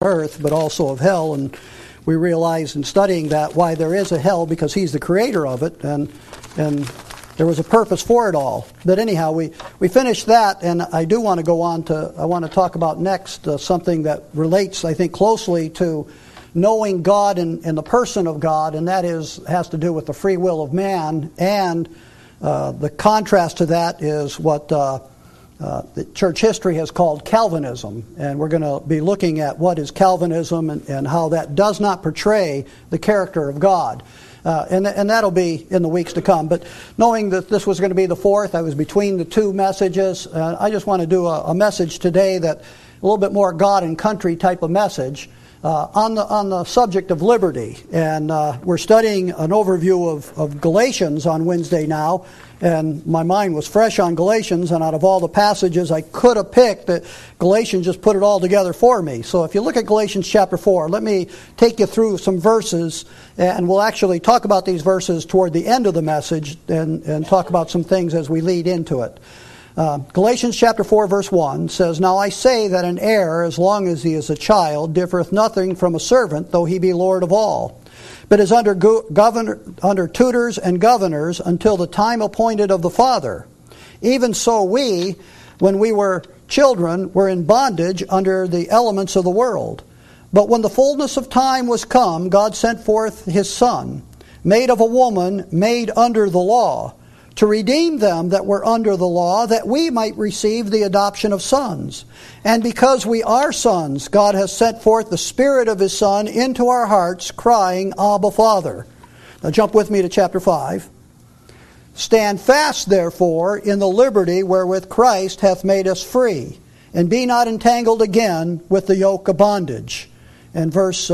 earth, but also of hell. And we realize in studying that why there is a hell, because He's the creator of it, and there was a purpose for it all. But anyhow, we finished that, and I do want to go on to, I want to talk about next something that relates, I think, closely to knowing God and the person of God, and that has to do with the free will of man, and the contrast to that is what the church history has called Calvinism. And we're going to be looking at what is Calvinism and how that does not portray the character of God. And that'll be in the weeks to come. But knowing that this was going to be the fourth, I was between the two messages. I just want to do a message today that a little bit more God and country type of message on the subject of liberty. And we're studying an overview of Galatians on Wednesday now. And my mind was fresh on Galatians, and out of all the passages I could have picked, Galatians just put it all together for me. So if you look at Galatians chapter 4, let me take you through some verses, and we'll actually talk about these verses toward the end of the message and talk about some things as we lead into it. Galatians chapter 4 verse 1 says, "Now I say that an heir, as long as he is a child, differeth nothing from a servant, though he be Lord of all, but is under tutors and governors until the time appointed of the Father. Even so we, when we were children, were in bondage under the elements of the world. But when the fullness of time was come, God sent forth His Son, made of a woman, made under the law, to redeem them that were under the law, that we might receive the adoption of sons. And because we are sons, God has sent forth the Spirit of His Son into our hearts, crying, Abba, Father." Now jump with me to chapter 5. "Stand fast, therefore, in the liberty wherewith Christ hath made us free, and be not entangled again with the yoke of bondage." And verse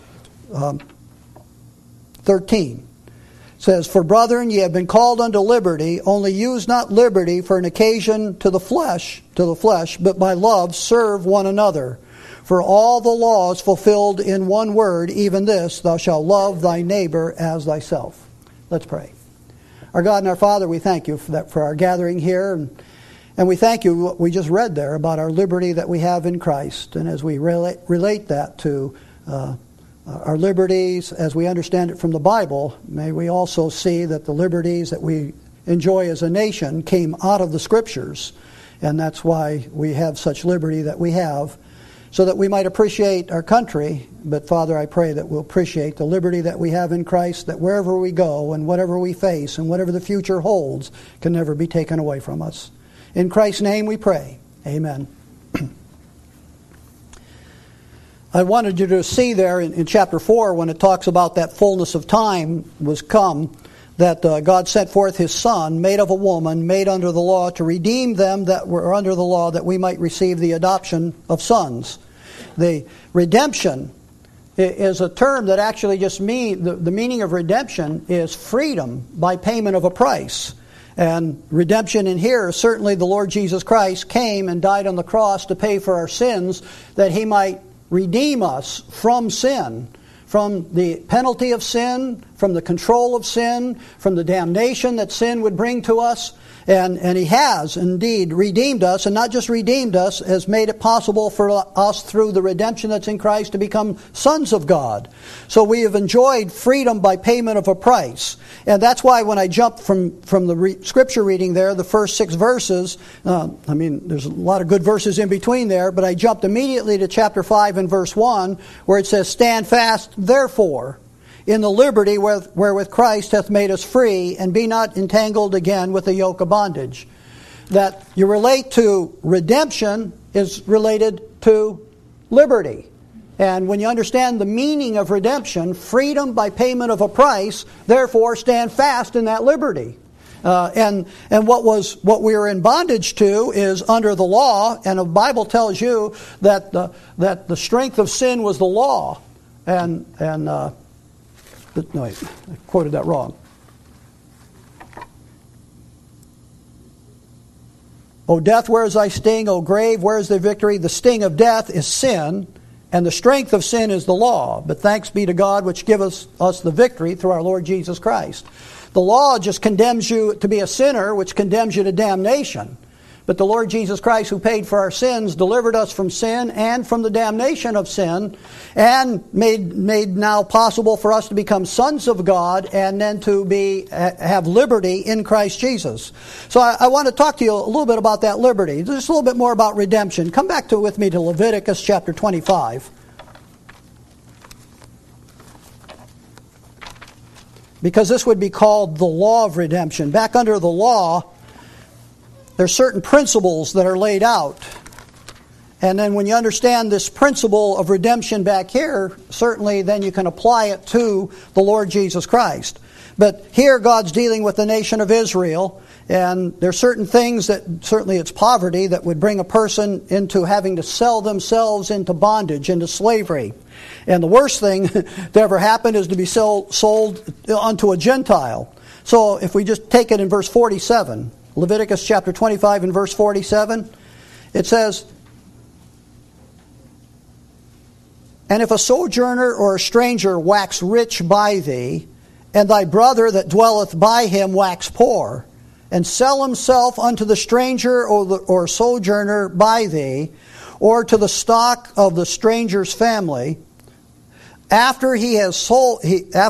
13. Says, "For brethren, ye have been called unto liberty, only use not liberty for an occasion to the flesh, but by love serve one another. For all the law is fulfilled in one word, even this, thou shalt love thy neighbor as thyself." Let's pray. Our God and our Father, we thank You for our gathering here, and we thank You what we just read there about our liberty that we have in Christ. And as we relate that to our liberties as we understand it from the Bible, may we also see that the liberties that we enjoy as a nation came out of the Scriptures, and that's why we have such liberty that we have, so that we might appreciate our country. But Father, I pray that we'll appreciate the liberty that we have in Christ, that wherever we go and whatever we face and whatever the future holds can never be taken away from us. In Christ's name we pray. Amen. I wanted you to see there in chapter 4, when it talks about that fullness of time was come, that God sent forth His Son, made of a woman, made under the law, to redeem them that were under the law, that we might receive the adoption of sons. The redemption is a term that actually just means, the meaning of redemption is freedom by payment of a price. And redemption in here, certainly the Lord Jesus Christ came and died on the cross to pay for our sins, that He might redeem us from sin, from the penalty of sin, from the control of sin, from the damnation that sin would bring to us. And He has indeed redeemed us, and not just redeemed us, has made it possible for us through the redemption that's in Christ to become sons of God. So we have enjoyed freedom by payment of a price. And that's why when I jumped from the scripture reading there, the first 6 verses, there's a lot of good verses in between there, but I jumped immediately to chapter 5 and verse 1, where it says, "Stand fast, therefore, in the liberty wherewith Christ hath made us free, and be not entangled again with the yoke of bondage." That you relate to redemption is related to liberty. And when you understand the meaning of redemption, freedom by payment of a price, therefore stand fast in that liberty. And what we are in bondage to is under the law, and the Bible tells you that the strength of sin was the law. No, I quoted that wrong. "O death, where is thy sting? O grave, where is thy victory? The sting of death is sin, and the strength of sin is the law. But thanks be to God which giveth us the victory through our Lord Jesus Christ." The law just condemns you to be a sinner, which condemns you to damnation. but the Lord Jesus Christ, who paid for our sins, delivered us from sin and from the damnation of sin, and made now possible for us to become sons of God and then to have liberty in Christ Jesus. So I want to talk to you a little bit about that liberty. Just a little bit more about redemption. Come back with me to Leviticus chapter 25. Because this would be called the law of redemption. Back under the law, there's certain principles that are laid out. And then when you understand this principle of redemption back here, certainly then you can apply it to the Lord Jesus Christ. But here God's dealing with the nation of Israel, and there's certain things that, certainly it's poverty, that would bring a person into having to sell themselves into bondage, into slavery. And the worst thing that ever happened is to be sold unto a Gentile. So if we just take it in verse 47, Leviticus chapter 25 and verse 47, it says, "And if a sojourner or a stranger wax rich by thee, and thy brother that dwelleth by him wax poor, and sell himself unto the stranger or sojourner by thee, or to the stock of the stranger's family, after he is sold,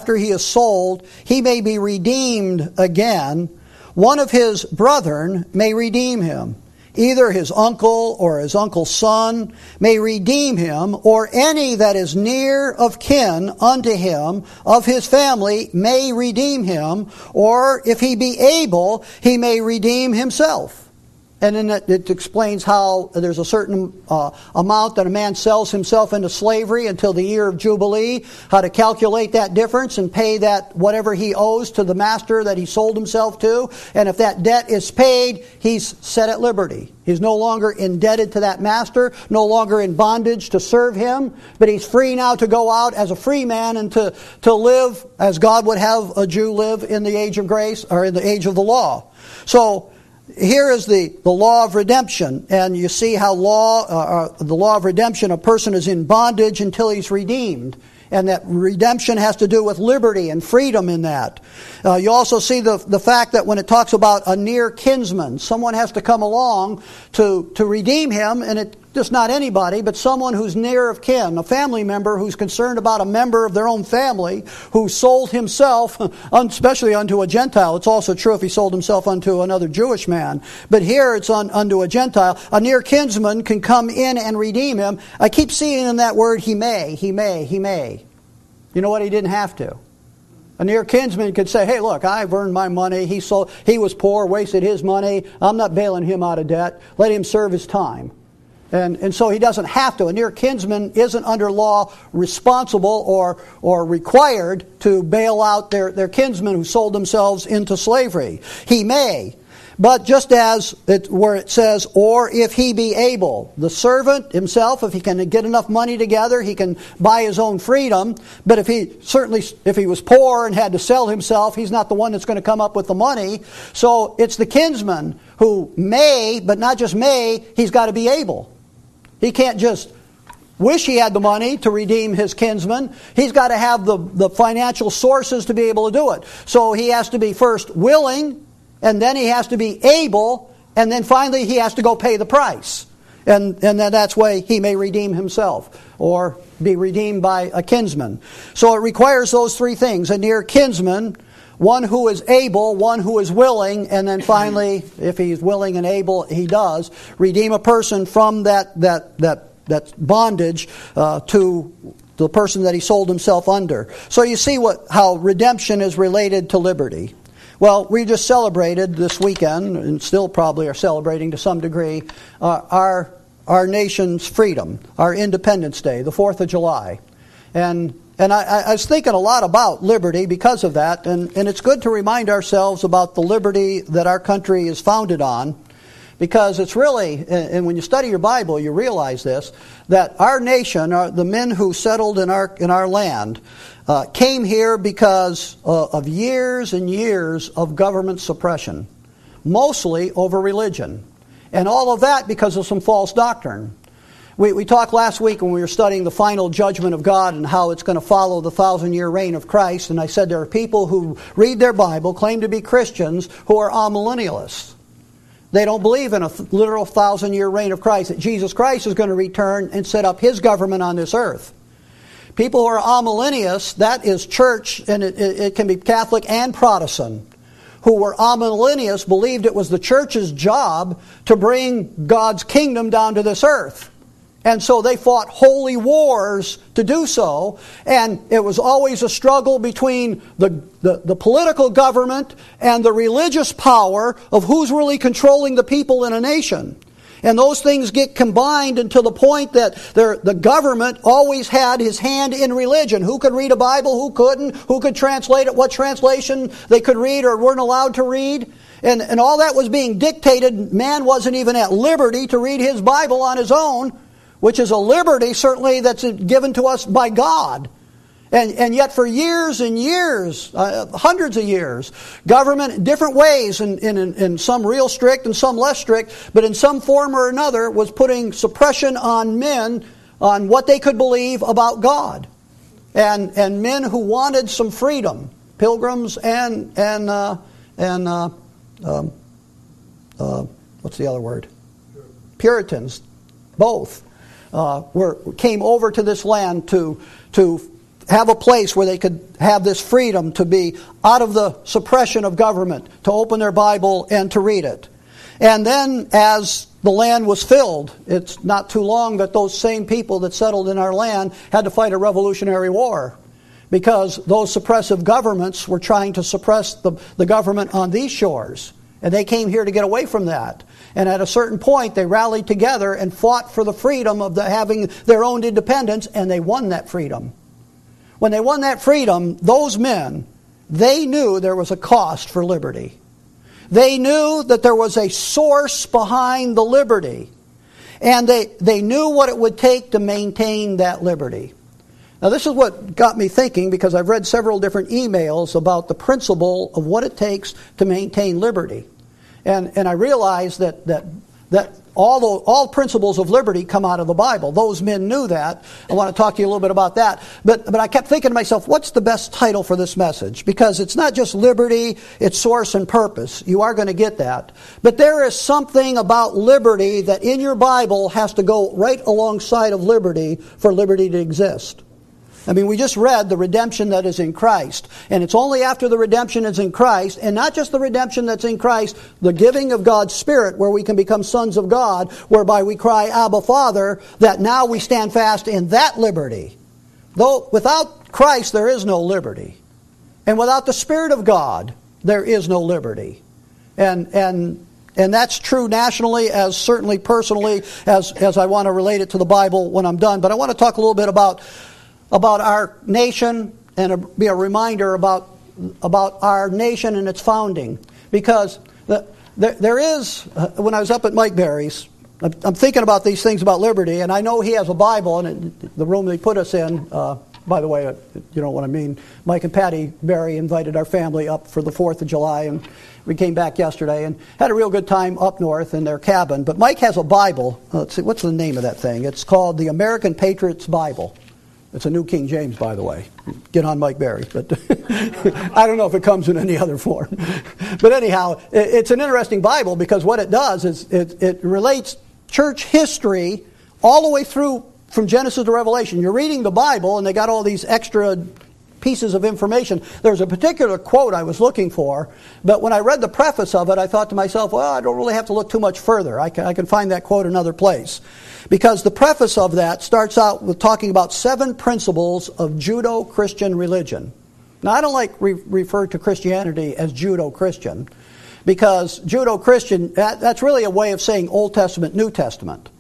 he may be redeemed again. One of his brethren may redeem him. Either his uncle or his uncle's son may redeem him, or any that is near of kin unto him of his family may redeem him, or if he be able, he may redeem himself." And then it explains how there's a certain amount that a man sells himself into slavery until the year of Jubilee, how to calculate that difference and pay that whatever he owes to the master that he sold himself to. And if that debt is paid, he's set at liberty. He's no longer indebted to that master, no longer in bondage to serve him, but he's free now to go out as a free man and to live as God would have a Jew live in the age of grace, or in the age of the law. So here is the law of redemption, and you see how the law of redemption, a person is in bondage until he's redeemed. And that redemption has to do with liberty and freedom in that. You also see the fact that when it talks about a near kinsman, someone has to come along to redeem him, and it's just not anybody, but someone who's near of kin, a family member who's concerned about a member of their own family who sold himself, especially unto a Gentile. It's also true if he sold himself unto another Jewish man. But here it's unto a Gentile. A near kinsman can come in and redeem him. I keep seeing in that word, he may. You know what? He didn't have to. A near kinsman could say, "Hey, look, I've earned my money. He was poor, wasted his money. I'm not bailing him out of debt. Let him serve his time." And so he doesn't have to. A near kinsman isn't under law responsible or required to bail out their kinsmen who sold themselves into slavery. He may. But just as where it says, "or if he be able," the servant himself, if he can get enough money together, he can buy his own freedom. But if he was poor and had to sell himself, he's not the one that's going to come up with the money. So it's the kinsman who may, but not just may, he's got to be able. He can't just wish he had the money to redeem his kinsman. He's got to have the financial sources to be able to do it. So he has to be first willing, and then he has to be able, and then finally he has to go pay the price. And then that's why he may redeem himself or be redeemed by a kinsman. So it requires those three things: a near kinsman, one who is able, one who is willing, and then finally, if he's willing and able, he does redeem a person from that bondage to the person that he sold himself under. So you see how redemption is related to liberty. Well, we just celebrated this weekend, and still probably are celebrating to some degree, our nation's freedom, our Independence Day, the 4th of July. And I was thinking a lot about liberty because of that, and it's good to remind ourselves about the liberty that our country is founded on, because it's really, and when you study your Bible, you realize this, that our nation, the men who settled in our land, came here because of years and years of government suppression, mostly over religion, and all of that because of some false doctrine. We talked last week when we were studying the final judgment of God and how it's going to follow the 1,000-year reign of Christ. And I said there are people who read their Bible, claim to be Christians, who are amillennialists. They don't believe in a literal 1,000-year reign of Christ, that Jesus Christ is going to return and set up His government on this earth. People who are amillennialists, that is church, and it can be Catholic and Protestant, who were amillennialists, believed it was the church's job to bring God's kingdom down to this earth. And so they fought holy wars to do so, and it was always a struggle between the political government and the religious power of who's really controlling the people in a nation. And those things get combined until the point that the government always had his hand in religion. Who could read a Bible, who couldn't, who could translate it, what translation they could read or weren't allowed to read. And all that was being dictated. Man wasn't even at liberty to read his Bible on his own, which is a liberty certainly that's given to us by God. And yet for years and years, hundreds of years, government in different ways, in some real strict and some less strict, but in some form or another was putting suppression on men on what they could believe about God. And men who wanted some freedom, pilgrims and what's the other word? Puritans, both, came over to this land to have a place where they could have this freedom to be out of the suppression of government, to open their Bible and to read it. And then as the land was filled, it's not too long that those same people that settled in our land had to fight a revolutionary war, because those suppressive governments were trying to suppress the government on these shores. And they came here to get away from that. And at a certain point, they rallied together and fought for the freedom of having their own independence, and they won that freedom. When they won that freedom, those men, they knew there was a cost for liberty. They knew that there was a source behind the liberty. And they knew what it would take to maintain that liberty. Now this is what got me thinking, because I've read several different emails about the principle of what it takes to maintain liberty. And I realized that all principles of liberty come out of the Bible. Those men knew that. I want to talk to you a little bit about that. But I kept thinking to myself, what's the best title for this message? Because it's not just liberty, it's source and purpose. You are going to get that. But there is something about liberty that in your Bible has to go right alongside of liberty for liberty to exist. I mean, we just read the redemption that is in Christ. And it's only after the redemption is in Christ, and not just the redemption that's in Christ, the giving of God's Spirit, where we can become sons of God, whereby we cry, Abba, Father, that now we stand fast in that liberty. Though without Christ, there is no liberty. And without the Spirit of God, there is no liberty. And that's true nationally, as certainly personally, as I want to relate it to the Bible when I'm done. But I want to talk a little bit about our nation, and be a reminder about our nation and its founding. Because there is, when I was up at Mike Berry's, I'm thinking about these things about liberty, and I know he has a Bible, and the room they put us in, by the way, you know what I mean, Mike and Patty Berry invited our family up for the 4th of July, and we came back yesterday and had a real good time up north in their cabin. But Mike has a Bible. Let's see, what's the name of that thing? It's called the American Patriots Bible. It's a New King James, by the way. Get on Mike Berry. But I don't know if it comes in any other form. But anyhow, it's an interesting Bible, because what it does is it relates church history all the way through from Genesis to Revelation. You're reading the Bible, and they got all these extra pieces of information. There's a particular quote I was looking for, but when I read the preface of it, I thought to myself, well, I don't really have to look too much further. I can find that quote another place. Because the preface of that starts out with talking about 7 principles of Judeo-Christian religion. Now, I don't like refer to Christianity as Judeo-Christian, because Judeo-Christian, that's really a way of saying Old Testament, New Testament.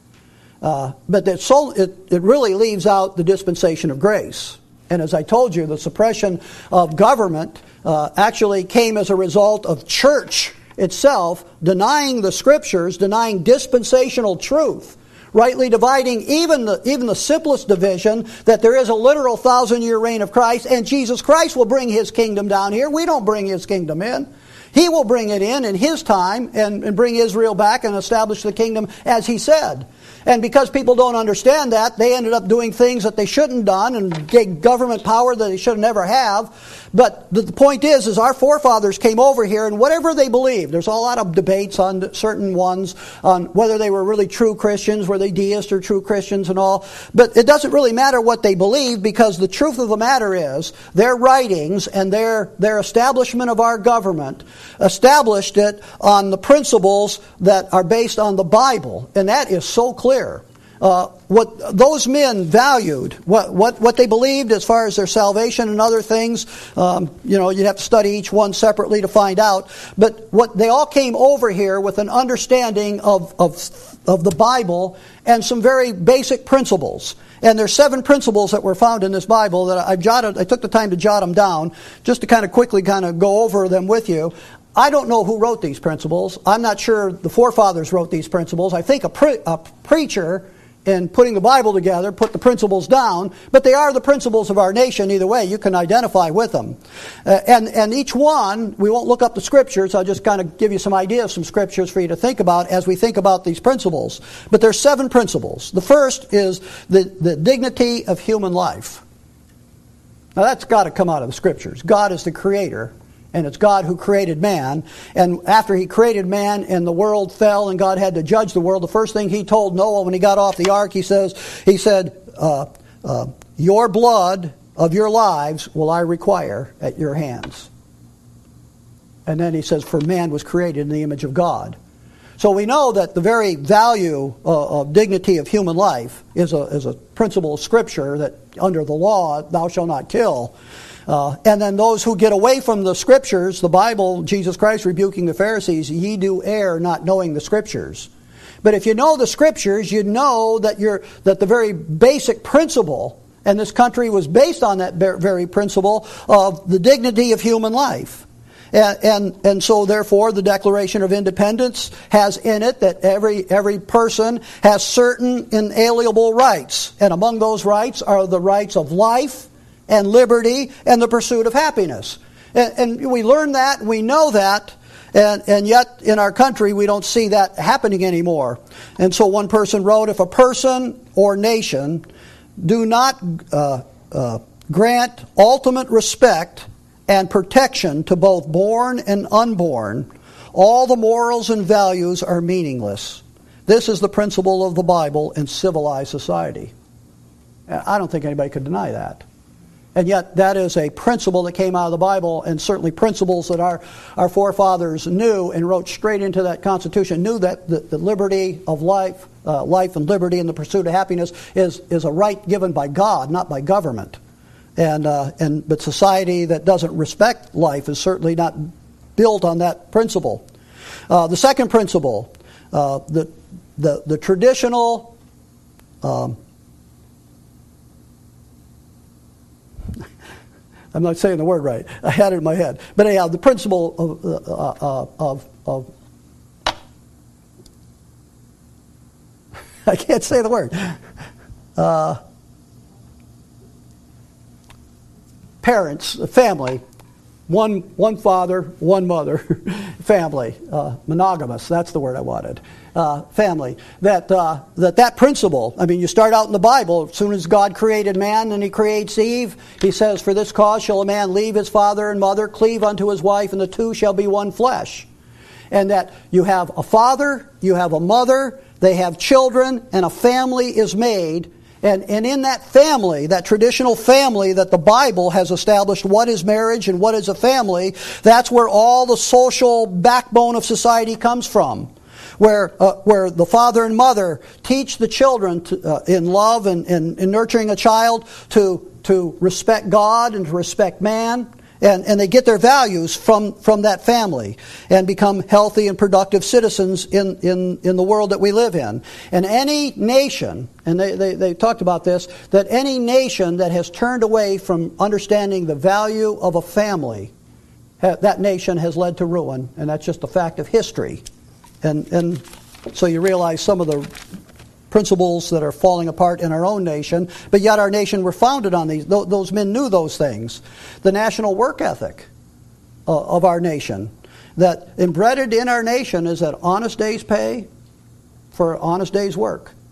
But it really leaves out the dispensation of grace. And as I told you, the suppression of government actually came as a result of church itself denying the Scriptures, denying dispensational truth, rightly dividing even the simplest division, that there is a literal 1,000-year reign of Christ, and Jesus Christ will bring His kingdom down here. We don't bring His kingdom in. He will bring it in His time and bring Israel back and establish the kingdom as He said. And because people don't understand that, they ended up doing things that they shouldn't have done and gave government power that they should never have. But the point is our forefathers came over here, and whatever they believed, there's a lot of debates on certain ones, on whether they were really true Christians, were they deists or true Christians and all. But it doesn't really matter what they believe, because the truth of the matter is their writings and their establishment of our government established it on the principles that are based on the Bible. And that is so clear. What those men valued, what they believed as far as their salvation and other things, you'd have to study each one separately to find out. But what they all came over here with an understanding of the Bible and some very basic principles. And there's 7 principles that were found in this Bible that I took the time to jot them down just to kind of quickly go over them with you. I don't know who wrote these principles. I'm not sure the forefathers wrote these principles. I think a preacher, in putting the Bible together, put the principles down, but they are the principles of our nation either way. You can identify with them. And each one, we won't look up the scriptures, I'll just kind of give you some ideas, some scriptures for you to think about as we think about these principles. But there's 7 principles. The first is the dignity of human life. Now that's got to come out of the scriptures. God is the creator. And it's God who created man. And after he created man and the world fell and God had to judge the world, the first thing he told Noah when he got off the ark, he said, your blood of your lives will I require at your hands. And then he says, for man was created in the image of God. So we know that the very value of dignity of human life is a principle of Scripture that under the law, thou shalt not kill. And then those who get away from the Scriptures, the Bible, Jesus Christ rebuking the Pharisees, ye do err not knowing the Scriptures. But if you know the Scriptures, you know that the very basic principle, and this country was based on that very principle of the dignity of human life. And so therefore the Declaration of Independence has in it that every person has certain inalienable rights. And among those rights are the rights of life and liberty and the pursuit of happiness. And we learn that, and we know that, and yet in our country we don't see that happening anymore. And so one person wrote, if a person or nation do not grant ultimate respect and protection to both born and unborn, all the morals and values are meaningless. This is the principle of the Bible in civilized society. I don't think anybody could deny that. And yet that is a principle that came out of the Bible, and certainly principles that our forefathers knew and wrote straight into that Constitution, knew that the liberty of life and liberty and the pursuit of happiness is a right given by God, not by government. But society that doesn't respect life is certainly not built on that principle. The second principle, the traditional I'm not saying the word right. I had it in my head. But anyhow, the principle of I can't say the word. Parents, family, one father, one mother, family, monogamous. That's the word I wanted. Family. That principle. I mean, you start out in the Bible. As soon as God created man and He creates Eve, He says, "For this cause shall a man leave his father and mother, cleave unto his wife, and the two shall be one flesh." And that you have a father, you have a mother, they have children, and a family is made. And in that family, that traditional family that the Bible has established what is marriage and what is a family, that's where all the social backbone of society comes from. Where the father and mother teach the children in love and in nurturing a child to respect God and to respect man. And they get their values from that family and become healthy and productive citizens in the world that we live in. And any nation, and they talked about this, that any nation that has turned away from understanding the value of a family, that nation has led to ruin, and that's just a fact of history. And so you realize some of the principles that are falling apart in our own nation, but yet our nation were founded on these. Those men knew those things. The national work ethic of our nation, that embedded in our nation is that honest day's pay for honest day's work.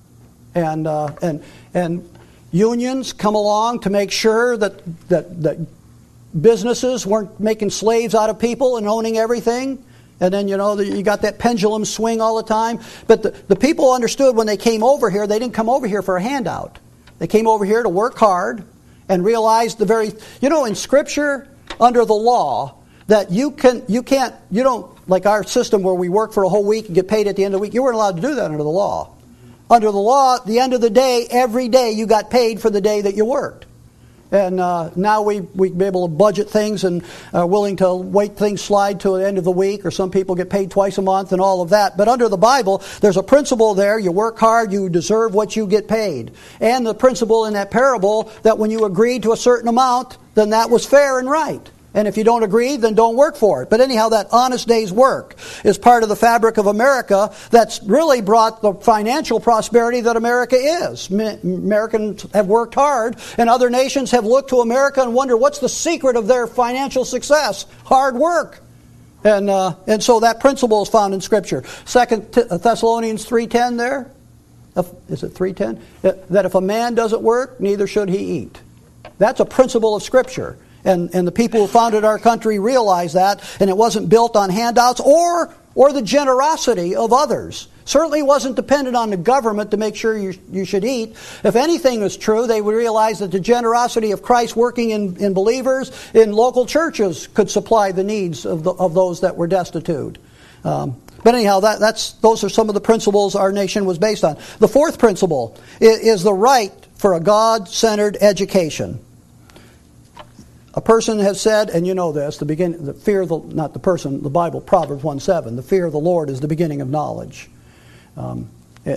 And unions come along to make sure that businesses weren't making slaves out of people and owning everything. And then, you got that pendulum swing all the time. But the people understood when they came over here, they didn't come over here for a handout. They came over here to work hard and realized in Scripture, under the law, that you don't, like our system where we work for a whole week and get paid at the end of the week, you weren't allowed to do that under the law. Under the law, at the end of the day, every day you got paid for the day that you worked. And now we be able to budget things and are willing to wait things slide to the end of the week, or some people get paid twice a month and all of that. But under the Bible, there's a principle there. You work hard, you deserve what you get paid. And the principle in that parable that when you agreed to a certain amount, then that was fair and right. And if you don't agree, then don't work for it. But anyhow, that honest day's work is part of the fabric of America that's really brought the financial prosperity that America is. Americans have worked hard, and other nations have looked to America and wondered what's the secret of their financial success? Hard work. And so that principle is found in Scripture. 2 Thessalonians 3:10 there. Is it 3:10? That if a man doesn't work, neither should he eat. That's a principle of Scripture. And the people who founded our country realized that, and it wasn't built on handouts or the generosity of others. Certainly wasn't dependent on the government to make sure you should eat. If anything was true, they would realize that the generosity of Christ working in believers in local churches could supply the needs of those that were destitute. But anyhow, those are some of the principles our nation was based on. The fourth principle is the right for a God-centered education. A person has said, and you know this, the Bible, Proverbs 1:7, the fear of the Lord is the beginning of knowledge. And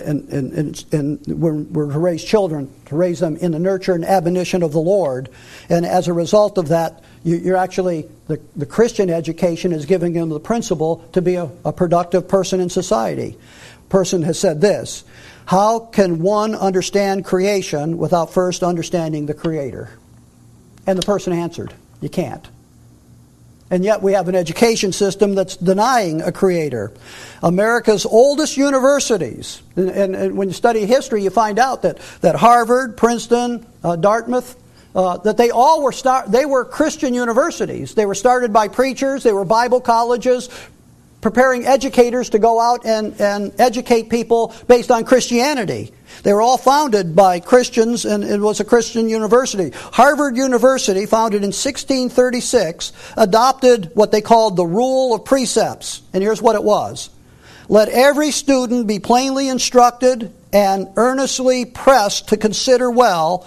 we're to raise children, to raise them in the nurture and admonition of the Lord. And as a result of that, you're actually, the Christian education is giving them the principle to be a productive person in society. A person has said this: how can one understand creation without first understanding the Creator? And the person answered, you can't. And yet we have an education system that's denying a creator. America's oldest universities, and when you study history, you find out that Harvard, Princeton, Dartmouth, that they all were Christian universities. They were started by preachers. They were Bible colleges, preparing educators to go out and educate people based on Christianity. They were all founded by Christians, and it was a Christian university. Harvard University, founded in 1636, adopted what they called the Rule of Precepts. And here's what it was: let every student be plainly instructed and earnestly pressed to consider well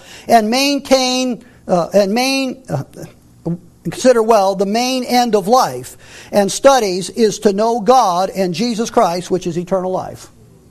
consider well the main end of life and studies is to know God and Jesus Christ, which is eternal life.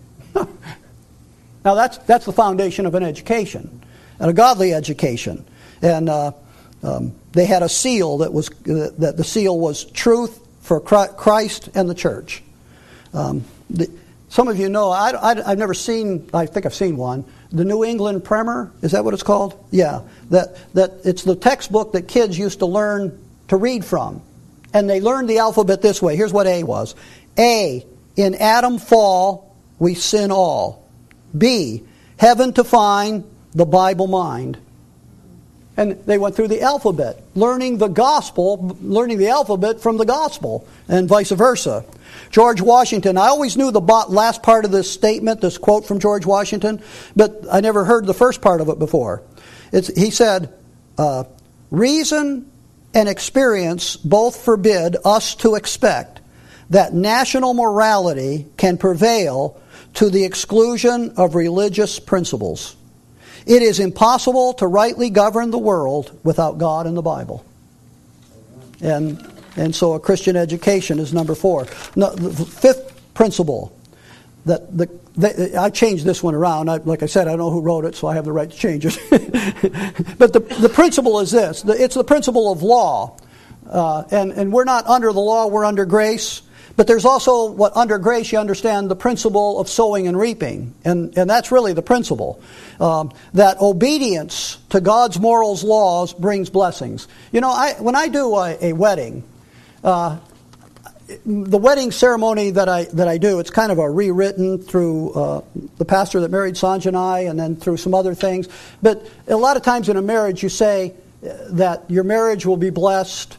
Now that's the foundation of an education, and a godly education. And they had a seal that the seal was truth for Christ and the church. Some of you know, I've never seen, I think I've seen one, the New England Primer. Is that what it's called? Yeah. That it's the textbook that kids used to learn to read from. And they learned the alphabet this way. Here's what A was. A, in Adam fall, we sin all. B, heaven to find, the Bible mind. And they went through the alphabet, learning the alphabet from the gospel, and vice versa. George Washington, I always knew the last part of this statement, this quote from George Washington, but I never heard the first part of it before. He said, reason and experience both forbid us to expect that national morality can prevail to the exclusion of religious principles. It is impossible to rightly govern the world without God and the Bible. And so a Christian education is number 4. No, the fifth principle, I changed this one around. Like I said, I don't know who wrote it, so I have the right to change it. But the principle is this. It's the principle of law. And we're not under the law, we're under grace. But there's also what under grace you understand the principle of sowing and reaping. And that's really the principle. That obedience to God's morals laws brings blessings. You know, when I do a wedding, the wedding ceremony that I do, it's kind of a rewritten through the pastor that married Sanjana and then through some other things. But a lot of times in a marriage you say that your marriage will be blessed.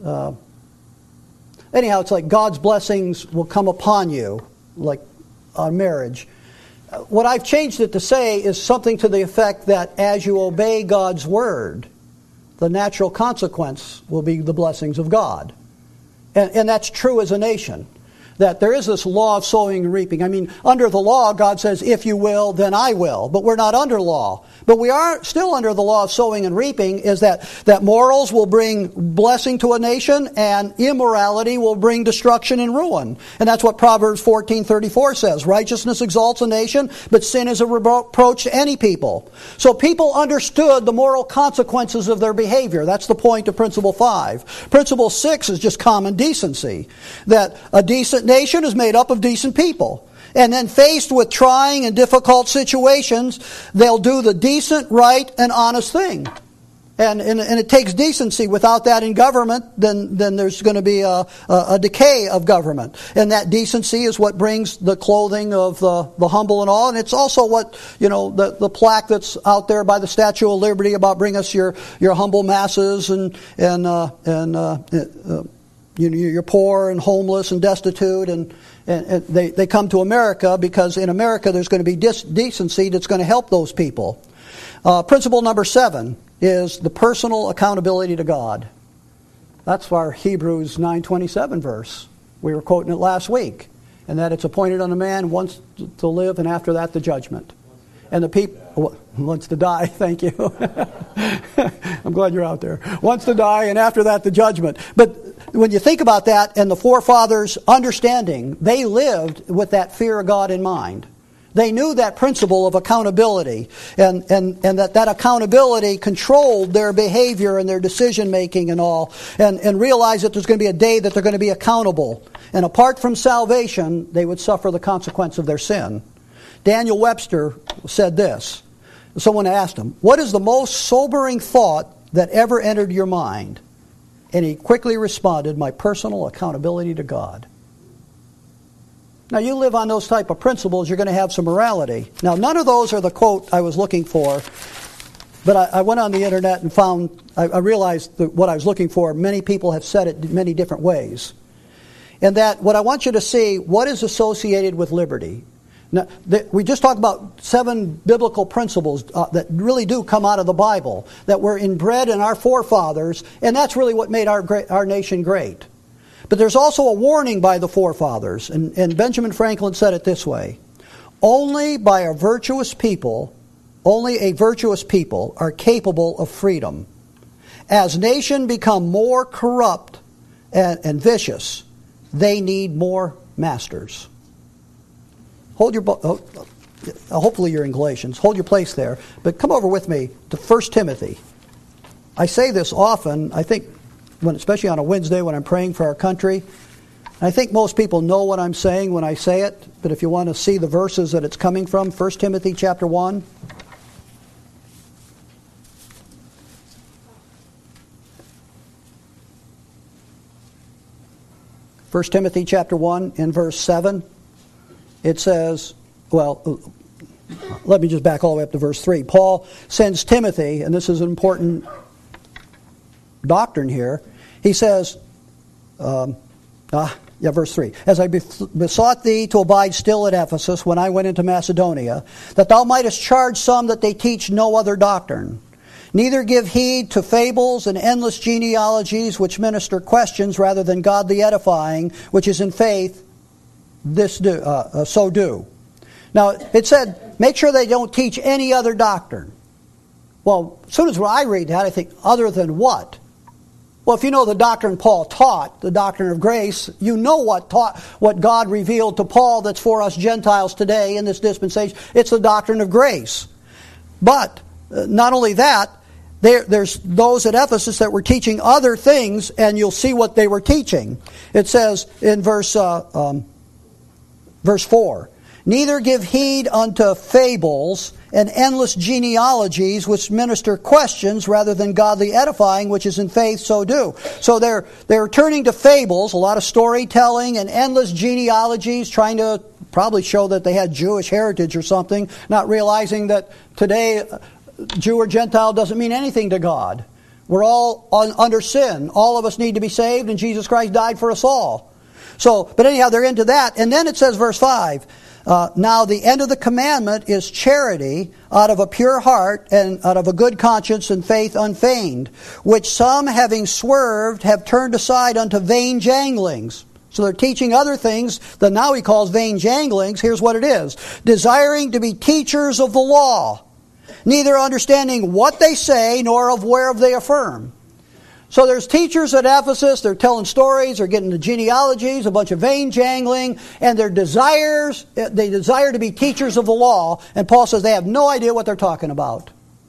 Anyhow, it's like God's blessings will come upon you, like on marriage. What I've changed it to say is something to the effect that as you obey God's word, the natural consequence will be the blessings of God. And that's true as a nation. That there is this law of sowing and reaping. I mean, under the law, God says, if you will, then I will. But we're not under law. But we are still under the law of sowing and reaping, is that morals will bring blessing to a nation and immorality will bring destruction and ruin. And that's what Proverbs 14:34 says. Righteousness exalts a nation, but sin is a reproach to any people. So people understood the moral consequences of their behavior. That's the point of Principle 5. Principle 6 is just common decency. That a decent nation is made up of decent people. And then faced with trying and difficult situations, they'll do the decent, right, and honest thing. And it takes decency. Without that in government, then there's going to be a decay of government. And that decency is what brings the clothing of the humble and all. And it's also what, the plaque that's out there by the Statue of Liberty about bring us your humble masses and you're poor and homeless and destitute, and they come to America because in America there's going to be decency that's going to help those people. Principle number 7 is the personal accountability to God. That's our Hebrews 9:27 verse. We were quoting it last week. And that it's appointed on a man once to live, and after that the judgment. And the people wants to die. Thank you. I'm glad you're out there. Wants to die, and after that the judgment. But when you think about that, and the forefathers' understanding, they lived with that fear of God in mind. They knew that principle of accountability, and that accountability controlled their behavior and their decision making and all, and realized that there's going to be a day that they're going to be accountable. And apart from salvation, they would suffer the consequence of their sin. Daniel Webster said this. Someone asked him, "What is the most sobering thought that ever entered your mind?" And he quickly responded, "My personal accountability to God." Now, you live on those type of principles, you're going to have some morality. Now, none of those are the quote I was looking for, but I went on the internet and found, I realized that what I was looking for, many people have said it in many different ways. And that what I want you to see, what is associated with liberty. Now, we just talked about 7 biblical principles that really do come out of the Bible, that were inbred in our forefathers, and that's really what made our nation great. But there's also a warning by the forefathers, and Benjamin Franklin said it this way: only a virtuous people are capable of freedom. As nations become more corrupt and vicious, they need more masters. Hopefully you're in Galatians. Hold your place there. But come over with me to 1 Timothy. I say this often, I think, especially on a Wednesday when I'm praying for our country. I think most people know what I'm saying when I say it, but if you want to see the verses that it's coming from, 1 Timothy chapter 1. First Timothy chapter 1 in verse 7. It says, let me just back all the way up to verse 3. Paul sends Timothy, and this is an important doctrine here. He says, verse 3. As I besought thee to abide still at Ephesus when I went into Macedonia, that thou mightest charge some that they teach no other doctrine. Neither give heed to fables and endless genealogies which minister questions rather than godly edifying, which is in faith. So do. Now, it said, make sure they don't teach any other doctrine. Well, as soon as I read that, I think, other than what? Well, if you know the doctrine Paul taught, the doctrine of grace, you know what God revealed to Paul that's for us Gentiles today in this dispensation. It's the doctrine of grace. But not only that, there's those at Ephesus that were teaching other things, and you'll see what they were teaching. It says in verse 4, neither give heed unto fables and endless genealogies which minister questions rather than godly edifying, which is in faith, so do. So they're turning to fables, a lot of storytelling and endless genealogies, trying to probably show that they had Jewish heritage or something, not realizing that today Jew or Gentile doesn't mean anything to God. We're all under sin. All of us need to be saved, and Jesus Christ died for us all. So, but anyhow, they're into that. And then it says, verse 5, now the end of the commandment is charity out of a pure heart and out of a good conscience and faith unfeigned, which some, having swerved, have turned aside unto vain janglings. So they're teaching other things that now he calls vain janglings. Here's what it is. Desiring to be teachers of the law, neither understanding what they say, nor of whereof they affirm. So there's teachers at Ephesus, they're telling stories, they're getting the genealogies, a bunch of vain jangling, and they desire to be teachers of the law, and Paul says they have no idea what they're talking about.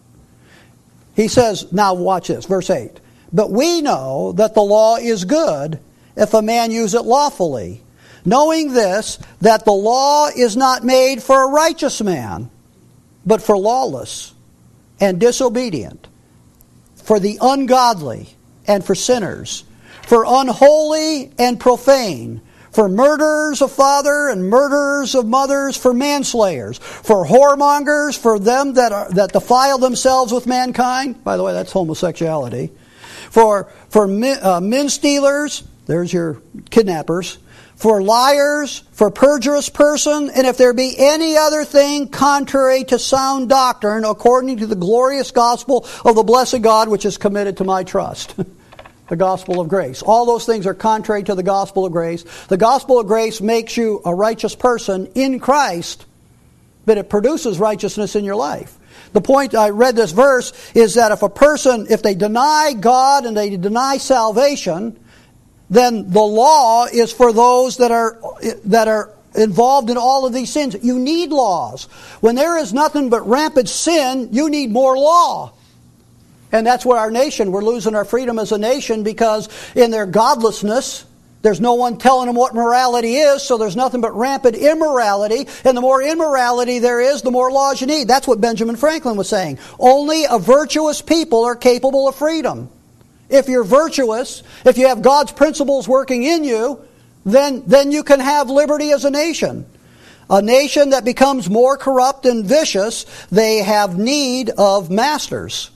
He says, now watch this, verse 8, but we know that the law is good if a man use it lawfully, knowing this, that the law is not made for a righteous man, but for lawless and disobedient, for the ungodly and for sinners, for unholy and profane, for murderers of father and murderers of mothers, for manslayers, for whoremongers, for them that defile themselves with mankind. By the way, that's homosexuality. For men stealers, there's your kidnappers, for liars, for perjurous person, and if there be any other thing contrary to sound doctrine, according to the glorious gospel of the blessed God, which is committed to my trust. The gospel of grace. All those things are contrary to the gospel of grace. The gospel of grace makes you a righteous person in Christ, but it produces righteousness in your life. The point I read this verse is that if they deny God and they deny salvation, then the law is for those that are involved in all of these sins. You need laws. When there is nothing but rampant sin, you need more law. And that's where our nation, we're losing our freedom as a nation because in their godlessness, there's no one telling them what morality is, so there's nothing but rampant immorality. And the more immorality there is, the more laws you need. That's what Benjamin Franklin was saying. Only a virtuous people are capable of freedom. If you're virtuous, if you have God's principles working in you, then you can have liberty as a nation. A nation that becomes more corrupt and vicious, they have need of masters.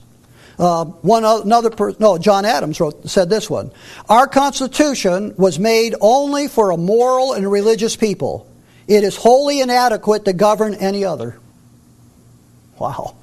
John Adams said this one. Our Constitution was made only for a moral and religious people. It is wholly inadequate to govern any other. Wow.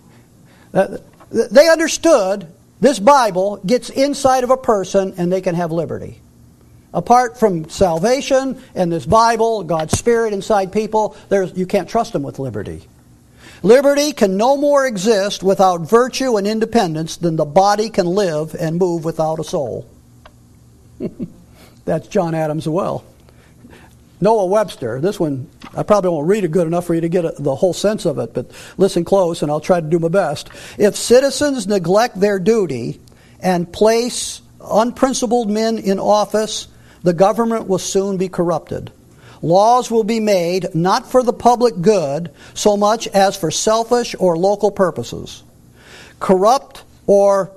They understood this Bible gets inside of a person and they can have liberty. Apart from salvation and this Bible, God's Spirit inside people, you can't trust them with liberty. Liberty can no more exist without virtue and independence than the body can live and move without a soul. That's John Adams as well. Noah Webster, this one, I probably won't read it good enough for you to get the whole sense of it, but listen close and I'll try to do my best. If citizens neglect their duty and place unprincipled men in office, the government will soon be corrupted. Laws will be made not for the public good so much as for selfish or local purposes. Corrupt or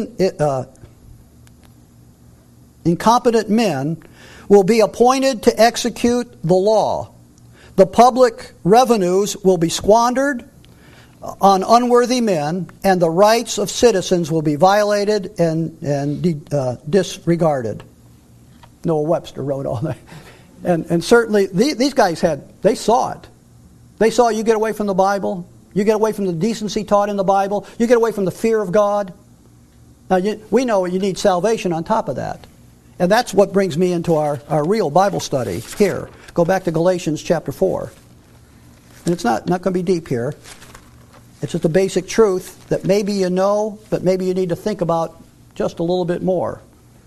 incompetent men will be appointed to execute the law. The public revenues will be squandered on unworthy men, and the rights of citizens will be violated and disregarded. Noah Webster wrote all that. And certainly, these guys they saw it. They saw you get away from the Bible. You get away from the decency taught in the Bible. You get away from the fear of God. Now, we know you need salvation on top of that. And that's what brings me into our real Bible study here. Go back to Galatians chapter 4. And it's not going to be deep here. It's just a basic truth that maybe you know, but maybe you need to think about just a little bit more.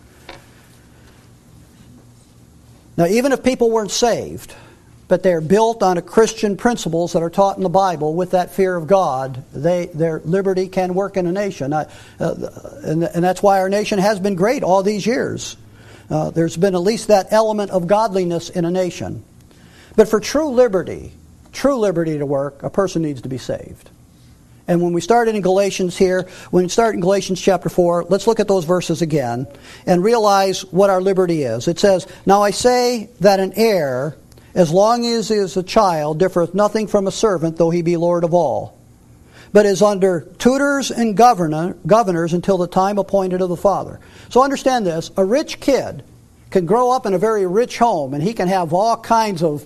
Now, even if people weren't saved, but they're built on Christian principles that are taught in the Bible with that fear of God, their liberty can work in a nation. And that's why our nation has been great all these years. There's been at least that element of godliness in a nation. But for true liberty, true liberty to work, a person needs to be saved. And when we started in Galatians here, when we start in Galatians chapter 4, let's look at those verses again and realize what our liberty is. It says, "Now I say that an heir, as long as he is a child, differeth nothing from a servant, though he be Lord of all, but is under tutors and governors until the time appointed of the father." So understand this, a rich kid can grow up in a very rich home, and he can have all kinds of,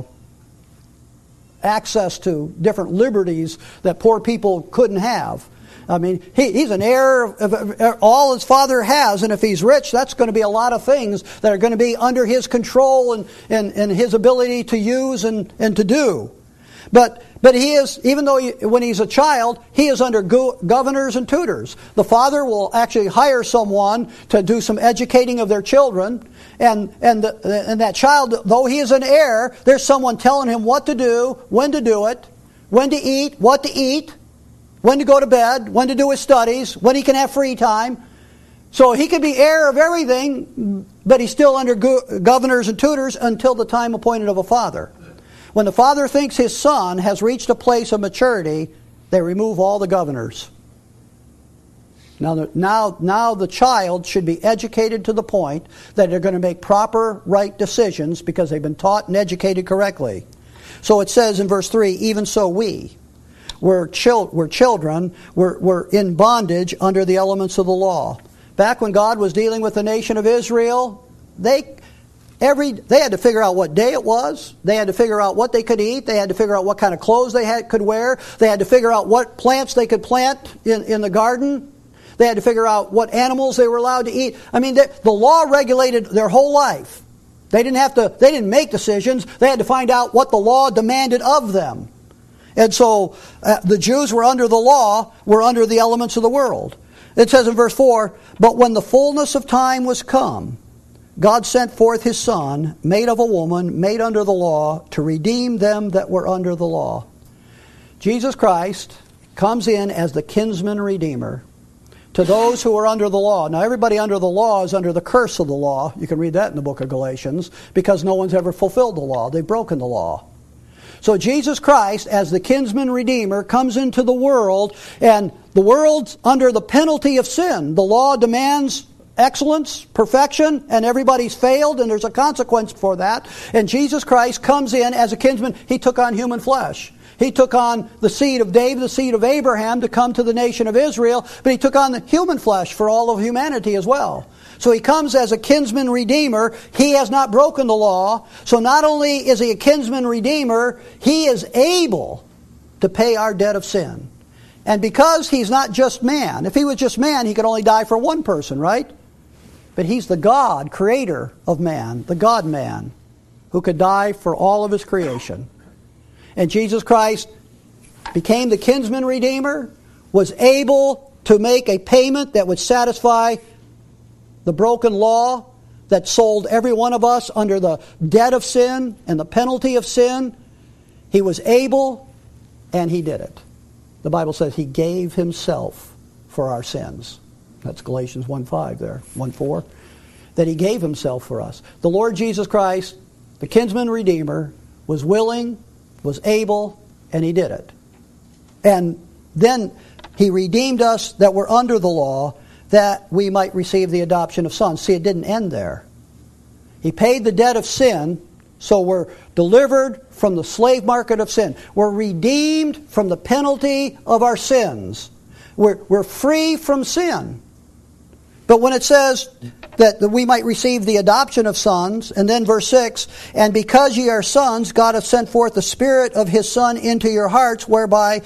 access to different liberties that poor people couldn't have. I mean, he's an heir of all his father has, and if he's rich, that's going to be a lot of things that are going to be under his control and his ability to use and to do. But he is, even though when he's a child, he is under governors and tutors. The father will actually hire someone to do some educating of their children, and that child, though he is an heir, there's someone telling him what to do, when to do it, when to eat, what to eat, when to go to bed, when to do his studies, when he can have free time. So he could be heir of everything, but he's still under governors and tutors until the time appointed of a father. When the father thinks his son has reached a place of maturity, they remove all the governors. Now the child should be educated to the point that they're going to make proper, right decisions because they've been taught and educated correctly. So it says in verse 3, "Even so we're children, we're in bondage under the elements of the law." Back when God was dealing with the nation of Israel, they had to figure out what day it was. They had to figure out what they could eat. They had to figure out what kind of clothes they could wear. They had to figure out what plants they could plant in the garden. They had to figure out what animals they were allowed to eat. I mean, the law regulated their whole life. They didn't make decisions. They had to find out what the law demanded of them. And so the Jews were under the law, were under the elements of the world. It says in verse 4, "But when the fullness of time was come, God sent forth his Son, made of a woman, made under the law, to redeem them that were under the law." Jesus Christ comes in as the kinsman redeemer to those who are under the law. Now everybody under the law is under the curse of the law. You can read that in the book of Galatians, because no one's ever fulfilled the law. They've broken the law. So Jesus Christ, as the kinsman redeemer, comes into the world, and the world's under the penalty of sin. The law demands excellence, perfection, and everybody's failed, and there's a consequence for that. And Jesus Christ comes in as a kinsman. He took on human flesh. He took on the seed of David, the seed of Abraham, to come to the nation of Israel, but he took on the human flesh for all of humanity as well. So he comes as a kinsman redeemer. He has not broken the law. So not only is he a kinsman redeemer, he is able to pay our debt of sin. And because he's not just man, if he was just man, he could only die for one person, right? But he's the God, creator of man, the God-man, who could die for all of his creation. And Jesus Christ became the kinsman redeemer, was able to make a payment that would satisfy the broken law that sold every one of us under the debt of sin and the penalty of sin. He was able, and he did it. The Bible says he gave himself for our sins. That's Galatians 1:5 there, 1:4. That he gave himself for us. The Lord Jesus Christ, the kinsman redeemer, was willing, was able, and he did it. And then he redeemed us that were under the law, that we might receive the adoption of sons. See, it didn't end there. He paid the debt of sin, so we're delivered from the slave market of sin. We're redeemed from the penalty of our sins. We're free from sin. But when it says that we might receive the adoption of sons, and then verse 6, "And because ye are sons, God hath sent forth the Spirit of his Son into your hearts, whereby,"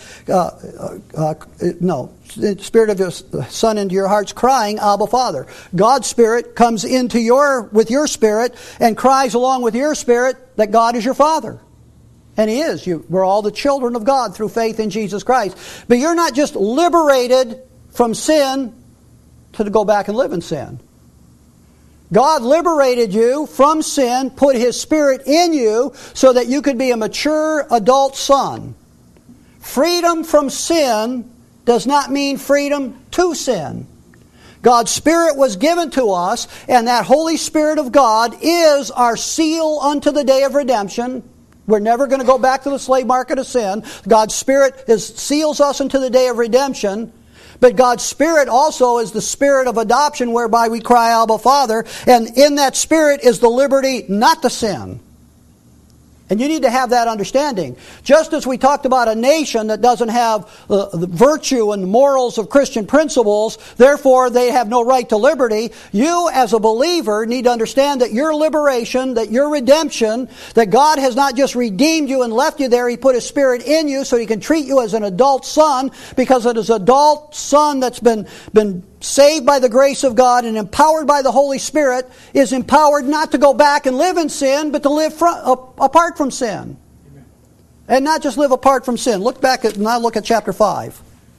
the Spirit of his Son into your hearts, crying, "Abba, Father." God's Spirit comes into with your spirit and cries along with your spirit that God is your Father. And he is. We're all the children of God through faith in Jesus Christ. But you're not just liberated from sin to go back and live in sin. God liberated you from sin, put his Spirit in you so that you could be a mature adult son. Freedom from sin does not mean freedom to sin. God's Spirit was given to us, and that Holy Spirit of God is our seal unto the day of redemption. We're never going to go back to the slave market of sin. God's Spirit seals us into the day of redemption. But God's Spirit also is the Spirit of adoption whereby we cry, Abba, Father. And in that Spirit is the liberty not to sin. And you need to have that understanding. Just as we talked about a nation that doesn't have the virtue and morals of Christian principles, therefore they have no right to liberty, you as a believer need to understand that your liberation, that your redemption, that God has not just redeemed you and left you there, He put His Spirit in you so He can treat you as an adult son, because it is an adult son that's been saved by the grace of God and empowered by the Holy Spirit, is empowered not to go back and live in sin, but to live apart from sin. Amen. And not just live apart from sin. Look at chapter 5.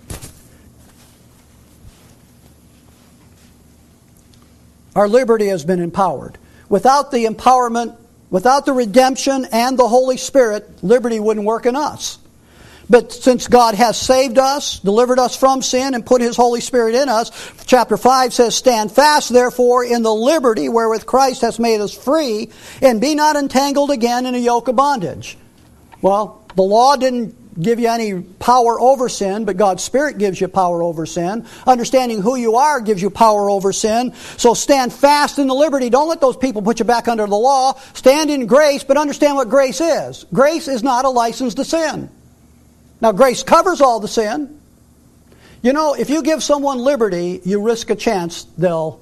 Our liberty has been empowered. Without the empowerment, without the redemption and the Holy Spirit, liberty wouldn't work in us. But since God has saved us, delivered us from sin, and put His Holy Spirit in us, chapter 5 says, "Stand fast, therefore, in the liberty wherewith Christ has made us free, and be not entangled again in a yoke of bondage." Well, the law didn't give you any power over sin, but God's Spirit gives you power over sin. Understanding who you are gives you power over sin. So stand fast in the liberty. Don't let those people put you back under the law. Stand in grace, but understand what grace is. Grace is not a license to sin. Now, grace covers all the sin. You know, if you give someone liberty, you risk a chance they'll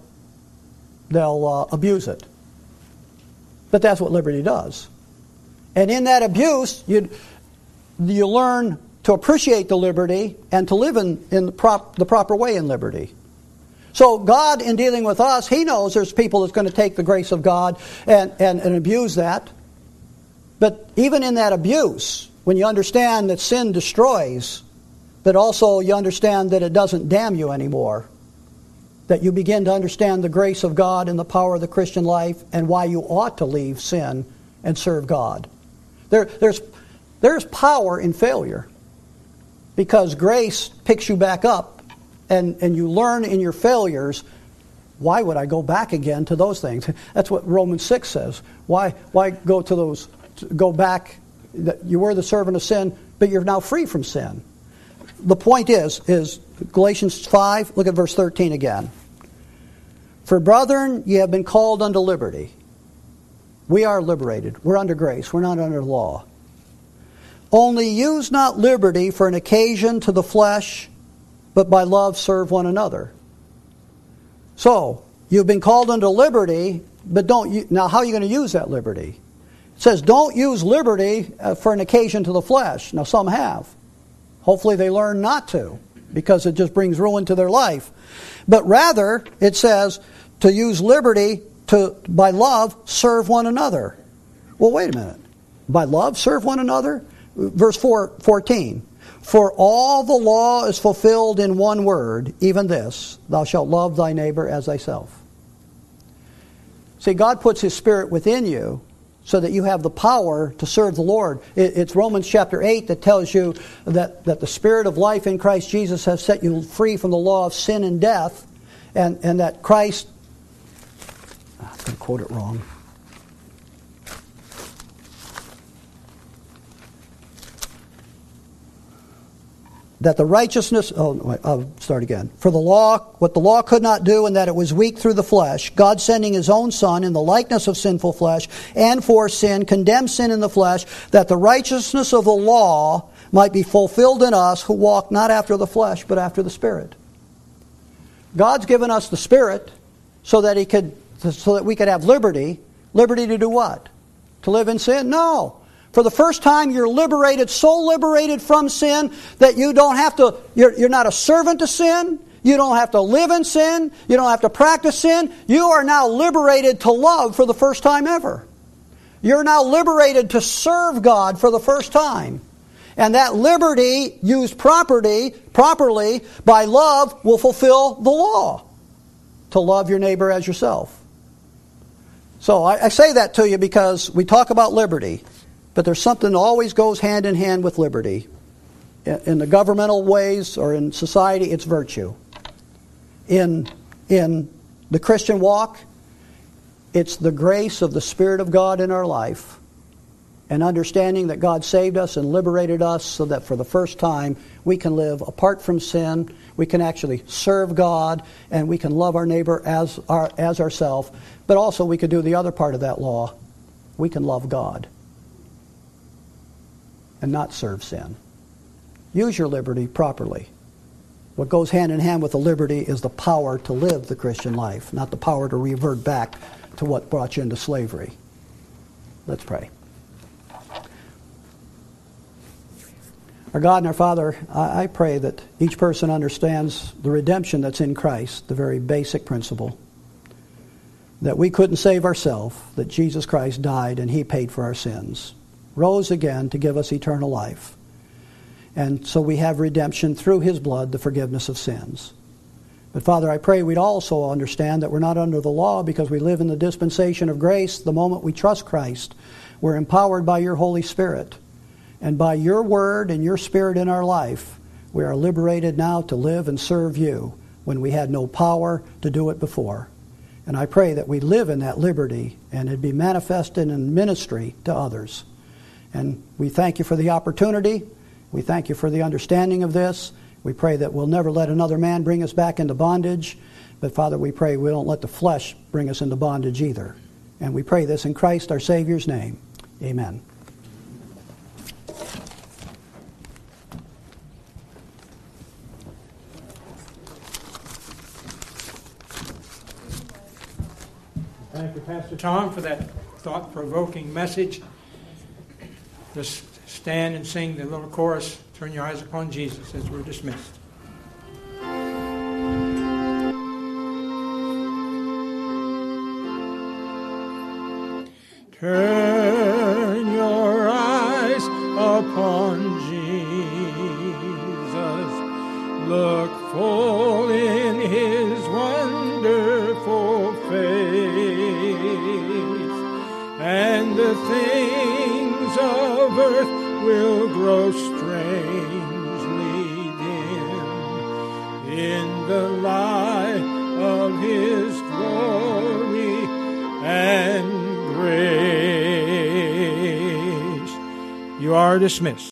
abuse it. But that's what liberty does. And in that abuse, you learn to appreciate the liberty and to live in the proper way in liberty. So God, in dealing with us, He knows there's people that's going to take the grace of God and abuse that. But even in that abuse, when you understand that sin destroys, but also you understand that it doesn't damn you anymore, that you begin to understand the grace of God and the power of the Christian life and why you ought to leave sin and serve God. There's power in failure, because grace picks you back up and you learn in your failures, why would I go back again to those things? That's what Romans 6 says. Why go back? That you were the servant of sin, but you're now free from sin. The point is Galatians 5, look at verse 13 again. "For brethren, ye have been called unto liberty." We are liberated. We're under grace. We're not under law. "Only use not liberty for an occasion to the flesh, but by love serve one another." So, you've been called unto liberty, but now how are you going to use that liberty? It says, don't use liberty for an occasion to the flesh. Now, some have. Hopefully they learn not to, because it just brings ruin to their life. But rather, it says, to use liberty to, by love, serve one another. Well, wait a minute. By love, serve one another? Verse 14. "For all the law is fulfilled in one word, even this, thou shalt love thy neighbor as thyself." See, God puts His Spirit within you so that you have the power to serve the Lord. It's Romans chapter 8 that tells you that the Spirit of life in Christ Jesus has set you free from the law of sin and death, and that Christ... I'm going to quote it wrong. That the righteousness... I'll start again. "For the law, what the law could not do, and that it was weak through the flesh, God sending His own Son in the likeness of sinful flesh, and for sin, condemned sin in the flesh, that the righteousness of the law might be fulfilled in us who walk not after the flesh, but after the Spirit." God's given us the Spirit so that we could have liberty. Liberty to do what? To live in sin? No. For the first time, you're liberated, so liberated from sin that you don't have to, you're not a servant to sin. You don't have to live in sin. You don't have to practice sin. You are now liberated to love for the first time ever. You're now liberated to serve God for the first time. And that liberty, used properly by love, will fulfill the law. To love your neighbor as yourself. So I say that to you because we talk about liberty. But there's something that always goes hand in hand with liberty. In the governmental ways or in society, it's virtue. In the Christian walk, it's the grace of the Spirit of God in our life and understanding that God saved us and liberated us so that for the first time we can live apart from sin, we can actually serve God, and we can love our neighbor as ourselves. But also we could do the other part of that law. We can love God and not serve sin. Use your liberty properly. What goes hand in hand with the liberty is the power to live the Christian life, not the power to revert back to what brought you into slavery. Let's pray. Our God and our Father, I pray that each person understands the redemption that's in Christ, the very basic principle, that we couldn't save ourselves, that Jesus Christ died and He paid for our sins, rose again to give us eternal life. And so we have redemption through His blood, the forgiveness of sins. But Father, I pray we'd also understand that we're not under the law because we live in the dispensation of grace. The moment we trust Christ, we're empowered by Your Holy Spirit. And by Your Word and Your Spirit in our life, we are liberated now to live and serve You when we had no power to do it before. And I pray that we live in that liberty and it be manifested in ministry to others. And we thank You for the opportunity. We thank You for the understanding of this. We pray that we'll never let another man bring us back into bondage. But Father, we pray we don't let the flesh bring us into bondage either. And we pray this in Christ our Savior's name. Amen. Thank you, Pastor Tom, for that thought-provoking message. Just stand and sing the little chorus, Turn Your Eyes Upon Jesus, as we're dismissed. Turn your eyes upon Jesus. Look full in His wonderful face, and the things of earth will grow strangely dim in the light of His glory and grace. You are dismissed.